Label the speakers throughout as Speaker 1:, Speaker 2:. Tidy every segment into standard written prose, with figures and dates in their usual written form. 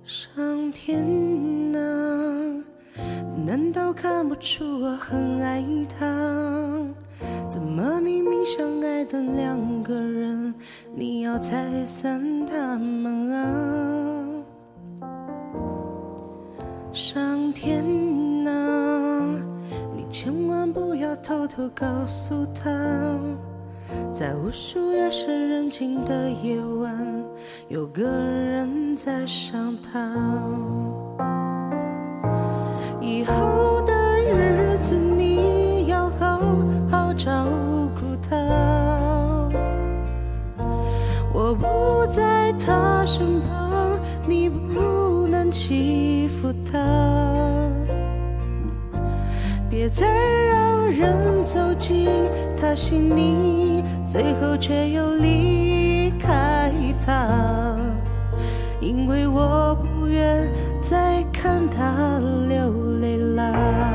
Speaker 1: 上天啊，难道看不出我很爱他？怎么明明相爱的两个人，你要拆散他们啊？上天啊，你千万不要偷偷告诉他，在无数夜深人静的夜晚，有个人在想他。以后的日子你要好好照顾他，我不在他身旁，你不能欺负他，别再让人走进他心里，最后却又离开他，因为我不愿再看他流泪啦。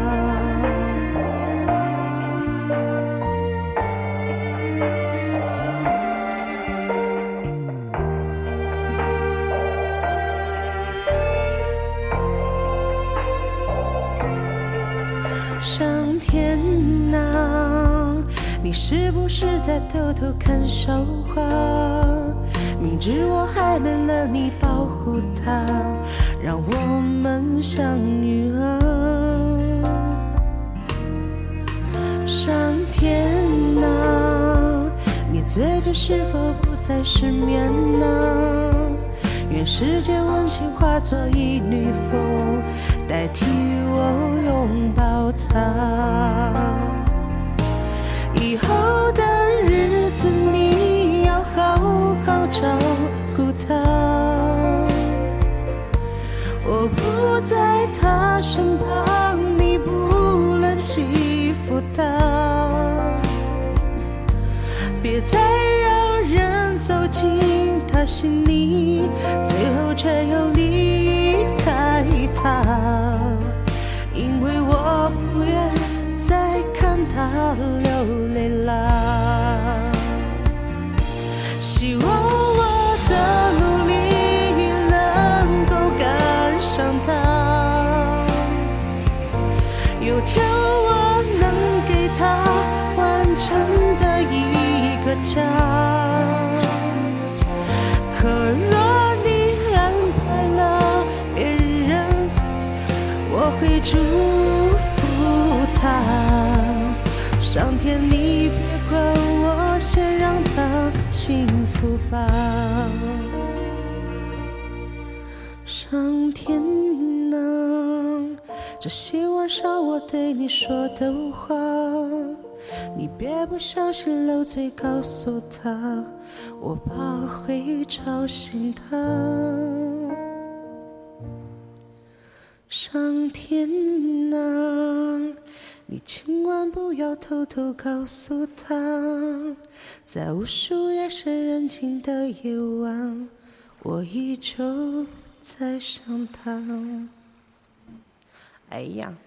Speaker 1: 上天啊，你是不是在偷偷看笑话？明知我还没了你保护他，让我们相遇啊。上天啊，你醉着是否不再失眠啊？愿世界温情化作一缕风，代替我拥抱他。以后的日子你要好好照顾他，我不在他身旁，你不能欺负他，别再让人走进他心里，最后却又离开他，因为我不愿再看他流泪啦。希望我的努力能够赶上他，有天我能给他完整的一个家。可若你安排了别人，我会祝福他。上天你别管我，先让他幸福吧。上天啊，这些晚上我对你说的话，你别不小心漏嘴告诉他，我怕会吵醒他。上天啊，你千万不要偷偷告诉他，在无数夜深人静的夜晚，我依旧在想他。哎呀。